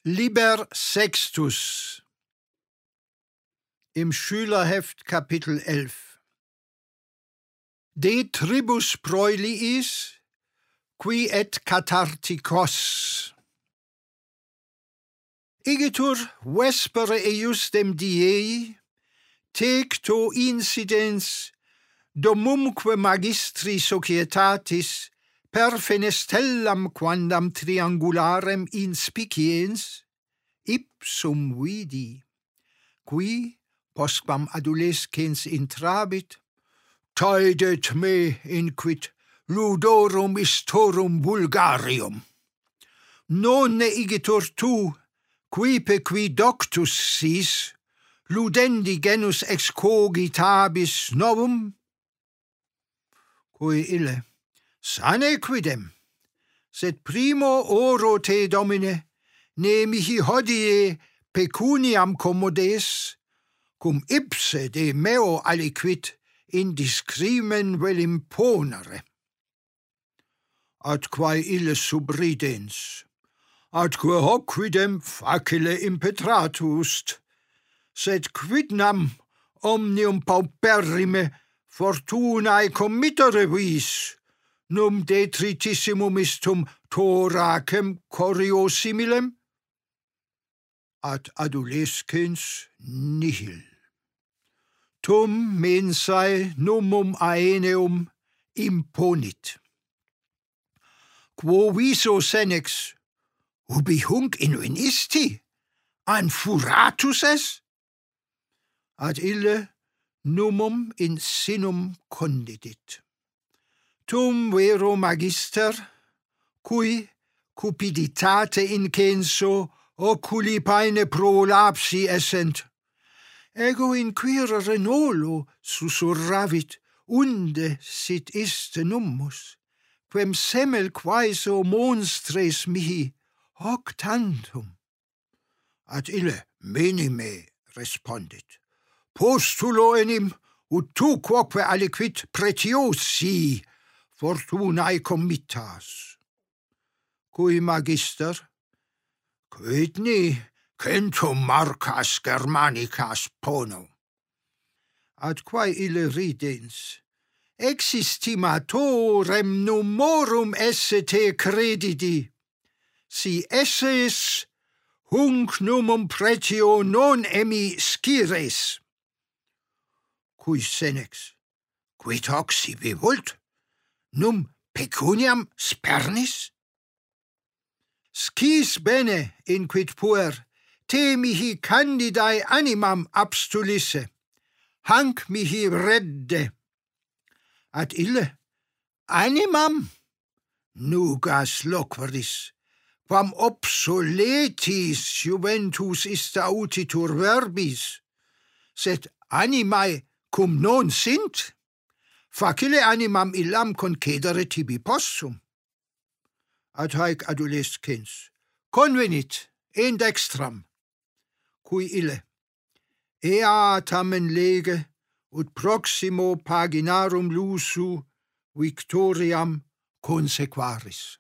Liber Sextus im Schülerheft Kapitel 11. De tribus proiliis, qui et catharticos. Igitur vespere eiusdem diei, tecto incidens, domumque magistri societatis, per fenestellam quandam triangularem inspiciens, ipsum vidi, qui, postquam adolescens intrabit, taedet me inquit ludorum istorum vulgarium. Nonne igitur tu, quipe qui doctus sis, ludendi genus ex cogitabis novum? Cui ille, sane quidem, sed primo oro te domine, ne mihi hodie pecuniam commodes, cum ipse de meo aliquid indiscrimen vel imponere. Atquae ille subridens, atque hoc quidem facile impetratus, sed quidnam omnium pauperrime fortunae committere vis, num detritissimum istum thoracem coriosimilem? Ad adolescens nihil. Tum mensae numum aeneum imponit. Quo viso senex, ubi hunc invenisti, an furatus es? Ad ille numum in sinum condidit. Tum vero magister, cui cupiditate incenso oculi paene prolapsi essent, ego inquirere nolo susurravit, unde sit iste nummus, quem semel quaeso monstres mihi hoc tantum. Ad ille minime respondit, postulo enim, ut tu quoque aliquid pretiosi fortunae committas. Cui magister, quidni centum marcas Germanicas pono. Ad quae ille ridens, existimatorem numorum esse te credidi, si esses hunc numum pretio non emi scires. Cui senex, quid hoc sibi vult? Num pecuniam spernis? Scis bene, inquit puer, te mihi candidae animam abstulisse, hanc mihi redde. Ad ille, animam? Nugas loqueris, quam obsoletis juventus ista utitur verbis, sed animae cum non sint, facile animam illam concedere tibi possum. Ad haec adolescens, convenit in dextram, cui ille, ea tamen lege, ut proximo paginarum lusu victoriam consequaris.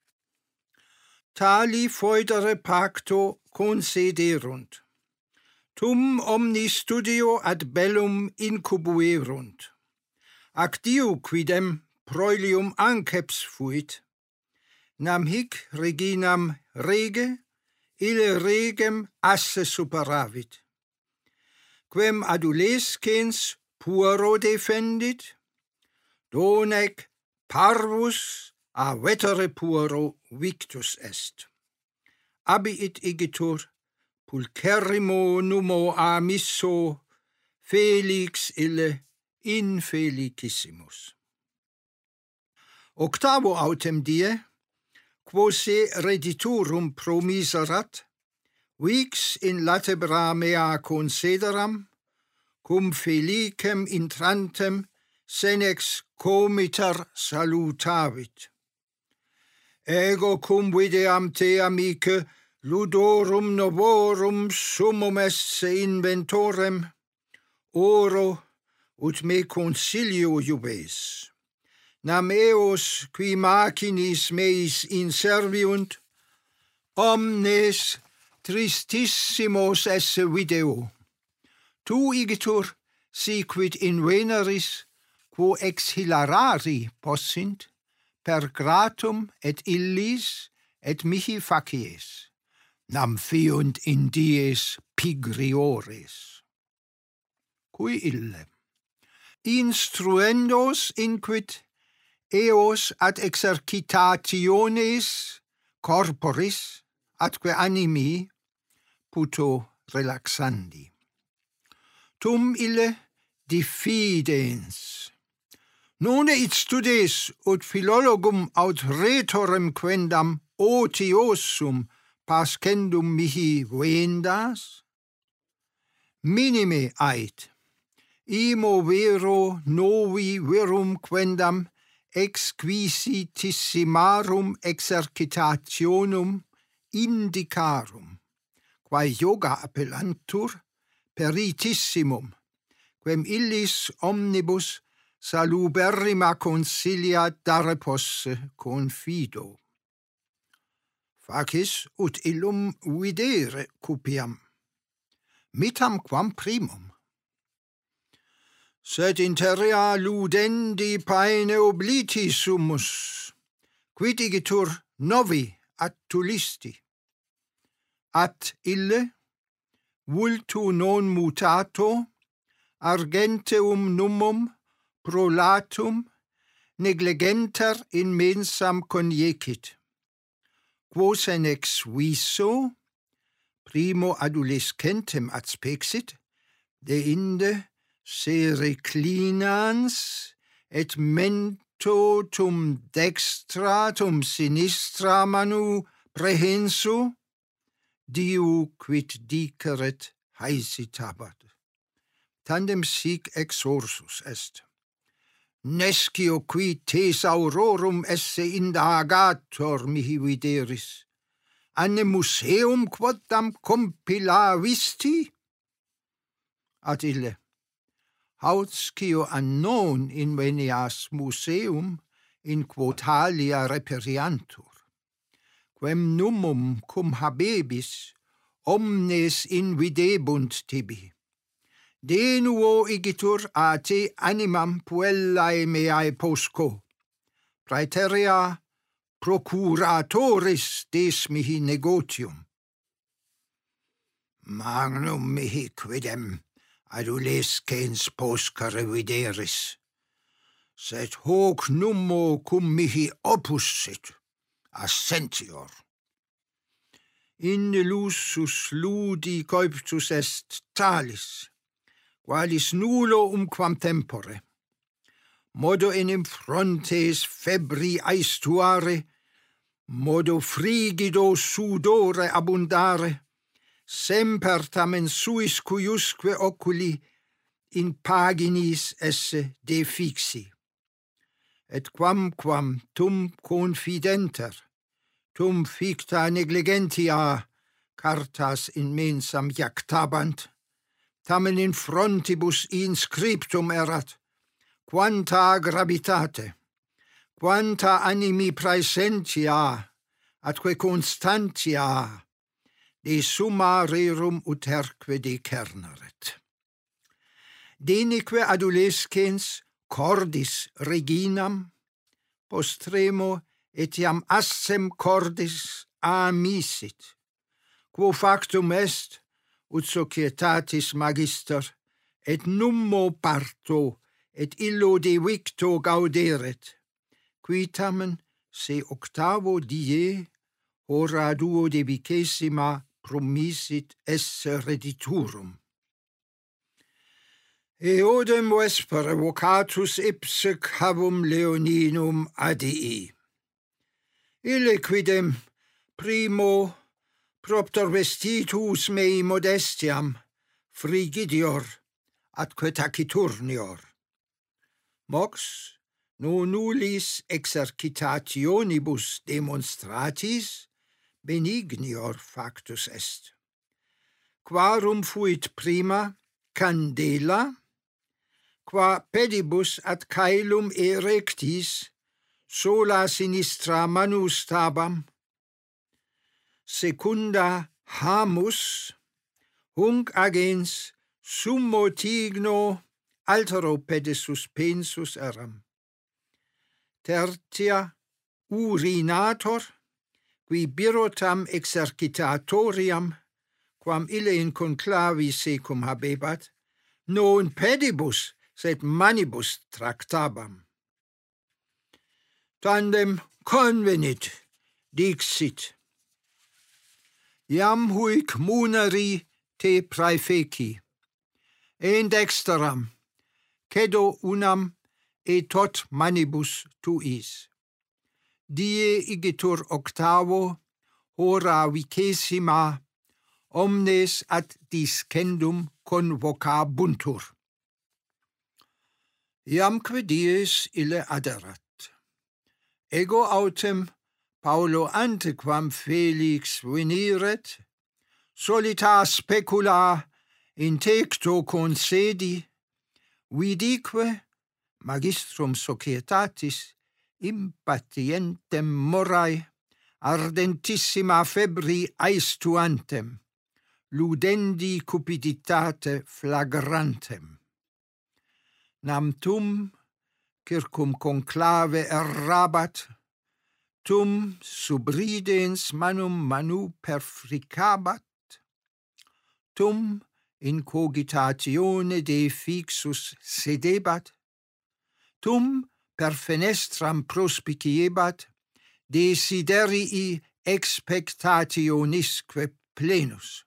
Tali foedere pacto concederunt, tum omni studio ad bellum incubuerunt, ac diu quidem proilium anceps fuit, nam hic reginam rege, ille regem asse superavit. Quem adolescens puero defendit, donec parvus a vetere puero victus est. Abiit igitur pulcherrimo numo amisso felix ille infelicissimus. Octavo autem die, quo se rediturum promiserat, vix in latebra mea concederam, cum felicem intrantem senex comiter salutavit. Ego cum videam te amice ludorum novorum summum esse inventorem, oro ut me consilio jubes. Nam eos qui machinis meis inserviunt, omnes Tristissimos esse video. Tu igitur siquid in veneris, quo ex hilarari possint, per gratum et illis et mihi facies, nam fiunt in dies pigriores. Cui ille. Instruendos inquid eos ad exercitationes corporis atque animi puto relaxandi. Tum ille diffidens. None it studes ut philologum aut rhetorem quendam otiosum pascendum mihi vendas? Minime ait. Imo vero novi virum quendam exquisitissimarum exercitationum indicarum, quae yoga appellantur peritissimum, quem illis omnibus saluberrima consilia dare posse confido. Facis ut illum videre cupiam, mitam quam primum. Sed interea ludendi paene obliti sumus, quid igitur novi attulisti. At ille, vultu non mutato, argenteum numum, prolatum, negligenter in mensam conjecit. Quos ex viso, primo adolescentem adspexit, deinde se reclinans, et mento tum dextra tum sinistra manu prehensu, diu quid diceret haesitabat. Tandem sic exorsus est. Nescio qui thesaurorum esse indagator mihi videris, anne museum quodam compilavisti? Ad ille. Hautscio annon invenias museum in quotalia reperiantur, quem numum cum habebis omnes invidebunt tibi. Denuo igitur a te animam puellae meae posco, praeterea procuratoris des mihi negotium. Magnum mihi quidem adolescens poscere videris, sed hoc nummo cum mihi opussit, assentior. In lusus ludi coiptus est talis, qualis nullo umquam tempore, modo enim frontes febri aestuare, modo frigido sudore abundare, semper tamen suis cuiusque oculi in paginis esse defixi. Et quamquam tum confidenter, tum ficta negligentia cartas in mensam jactabant, tamen in frontibus inscriptum erat, quanta gravitate, quanta animi praesentia, atque constantia, de summa rerum uterque decerneret. Denique adolescens cordis reginam, postremo etiam assem cordis amisit, quo factum est, ut societatis magister, et nummo parto, et illo de victo gauderet, qui tamen se octavo die, hora duo de vicesima promissit esse rediturum. Eodem vespere vocatus ipse cavum Leoninum adii. Ille quidem primo propter vestitus mei modestiam frigidior atque taciturnior. Mox no nullis exercitationibus demonstratis benignior factus est. Quarum fuit prima candela, qua pedibus ad caelum erectis sola sinistra manus tabam, secunda hamus hunc agens summo tigno altero pede suspensus eram. Tertia urinator, qui birotam exercitatoriam, quam ille in conclavi secum habebat, non pedibus, sed manibus tractabam. Tandem convenit, dixit, iam huic muneri te praefeci, en dexteram, cedo unam et tot manibus tuis. Die igitur octavo, hora vicesima, omnes ad discendum convocabuntur. Iamque dies ille aderat. Ego autem Paulo antequam Felix veniret, solita specula intecto concedi, vidique magistrum societatis impatientem morae ardentissima febri aestuantem, ludendi cupiditate flagrantem. Nam tum circum conclave errabat, tum subridens manu perfricabat, tum in cogitatione de fixus sedebat, tum per fenestram prospiciebat, desiderii expectationisque plenus.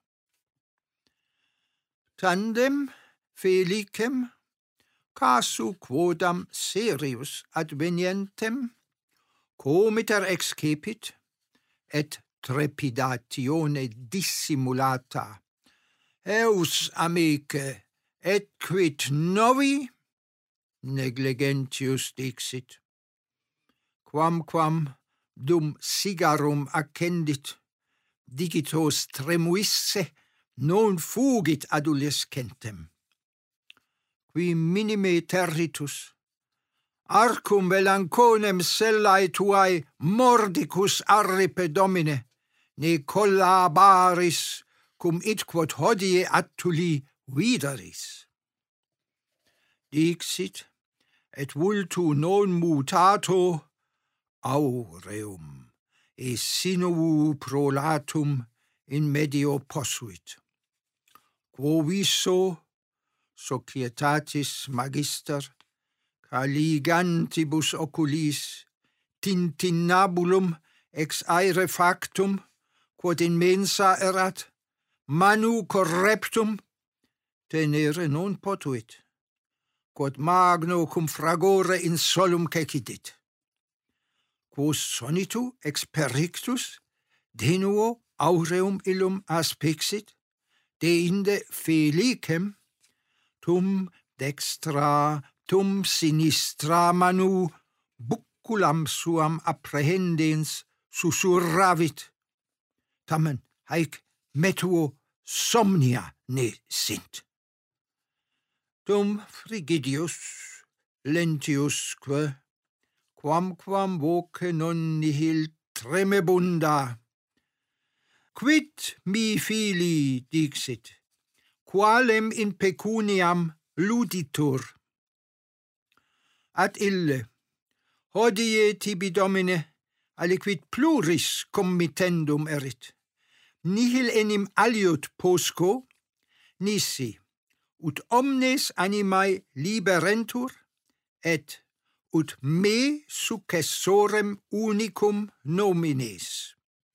Tandem Felicem, casu quodam serius advenientem, comiter excepit, et trepidatione dissimulata, eus amice, et quid novi, negligentius dixit. Quamquam dum sigarum accendit, digitos tremuisse, non fugit adolescentem. Qui minime territus, arcum velanconem sellae tuae mordicus arripe domine, ne collabaris cum itquod hodie attuli videris. Dixit, et vultu non mutato aureum, e sinuu prolatum in medio posuit. Quo viso, societatis magister, caligantibus oculis, tintinabulum ex aere factum, quod in mensa erat, manu correptum, tenere non potuit, quod magno cum fragore in solum cecidit. Quos sonitu ex perictus, denuo aureum illum aspexit, deinde Felicem, tum dextra, tum sinistra manu, bucculam suam apprehendens susurravit, tamen haec metuo somnia ne sint. Tum Frigidius lentiusque, quamquam voce non nihil tremebunda, quid mi fili dixit, qualem in pecuniam luditur. Ad ille, hodie tibi domine, aliquid pluris committendum erit, nihil enim aliut posco, nisi, ut omnes animae liberentur, et ut me successorem unicum nomines.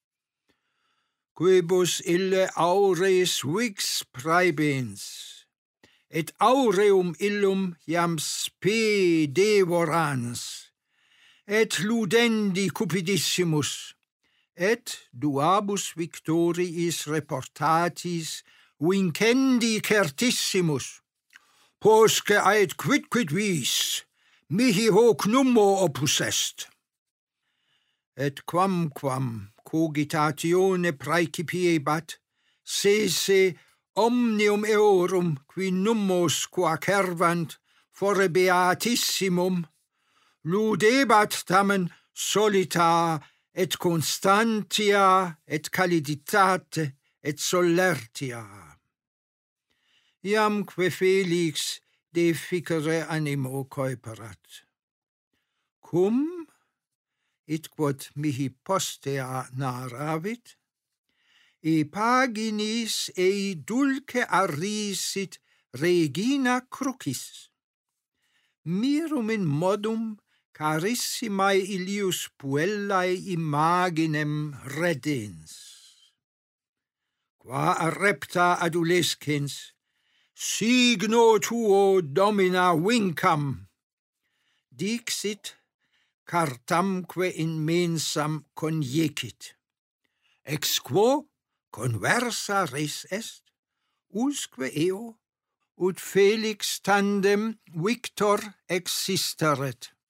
Quibus ille aureis vix praebens, et aureum illum iam spe devorans, et ludendi cupidissimus, et duabus victoriis reportatis vincendi certissimus, posce ait quid vis, mihi hoc nummo opus est. Et quamquam cogitatione praecipiebat, sese omnium eorum qui nummos qua cervant fore beatissimum, ludebat tamen solita et constantia et caliditate et solertia. Iamque Felix deficere animo coeperat. Cum, it quod mihi postea narravit, e paginis ei dulce arrisit regina crucis. Mirum in modum carissimae ilius puellae imaginem redens. Qua arrepta adolescens, signo tuo domina vincam, dixit, cartamque in mensam conjecit. Ex quo conversa res est, usque eo, ut Felix tandem victor existeret.